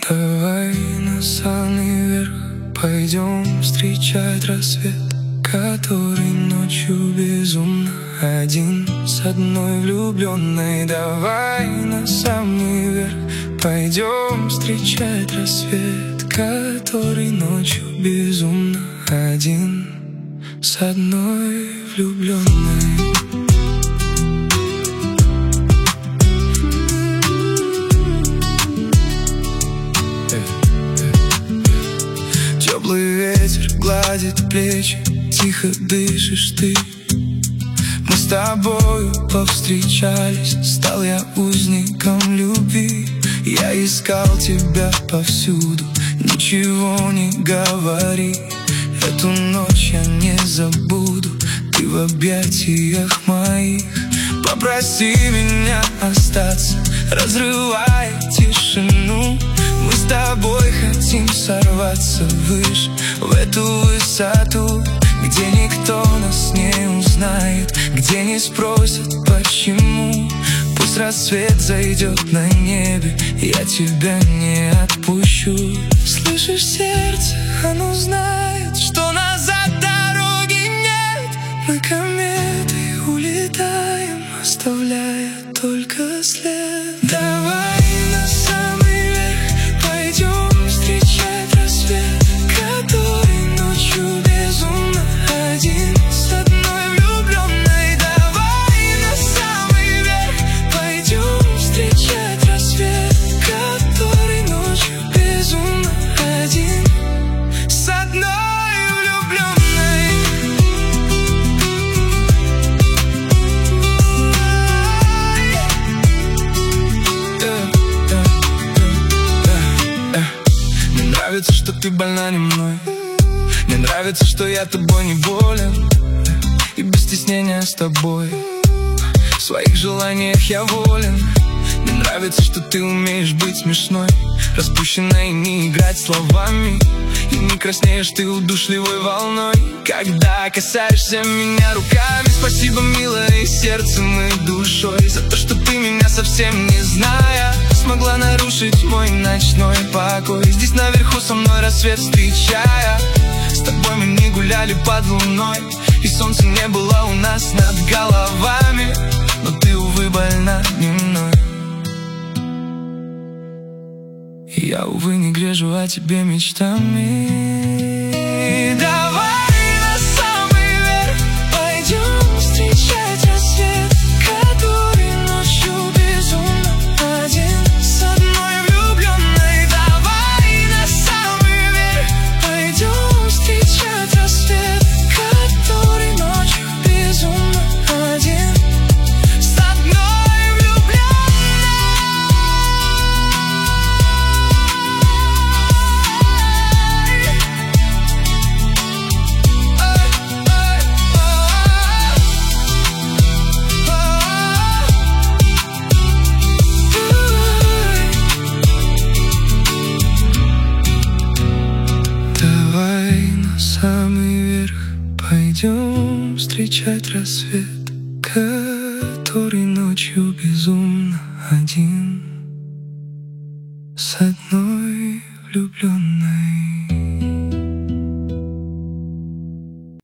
Давай на самый верх пойдем встречать рассвет, который ночью безумно один с одной влюбленной. Давай на самый верх пойдем встречать рассвет, который ночью безумно один с одной влюбленной. Теплый ветер гладит плечи, тихо дышишь ты. Мы с тобою повстречались, стал я узником любви. Я искал тебя повсюду, ничего не говори. Эту ночь я не забуду, ты в объятиях моих. Попроси меня остаться, разрывая тишину. Мы с тобой хотим сорваться выше, в эту высоту, где никто нас не узнает, где не спросят почему. Пусть рассвет зайдет на небе, я тебя не отпущу. Слышишь, сердце, оно знает, что назад дороги нет. Мы кометой улетаем, оставляя только след. Давай на самый верх пойдем встречать рассвет, который ночью безумно один с одной влюбленной. Давай на самый верх пойдем встречать рассвет, который ночью безумно один с одной влюбленной. Мне нравится, что ты больна не мной. Мне нравится, что я тобой не болен, и без стеснения с тобой в своих желаниях я волен. Мне нравится, что ты умеешь быть смешной, распущенной, и не играть словами, и не краснеешь ты удушливой волной, когда касаешься меня руками. Спасибо, милая, и сердцем, и душой, за то, что ты меня совсем не зная смогла нарушить мой ночной покой. Здесь наверху со мной рассвет встречая, с тобой мы не гуляли под луной, и солнца не было у нас над головами, но ты, увы, больна не мной. И я, увы, не грежу о тебе мечтами. Давай на самый верх пойдем встречать рассвет, который ночью безумно один с одной влюбленной. Давай на самый верх пойдем встречать рассвет, который ночью безумно один с одной влюбленной. Давай на самый верх пойдем встречать рассвет, который ночью безумно один с одной влюбленной.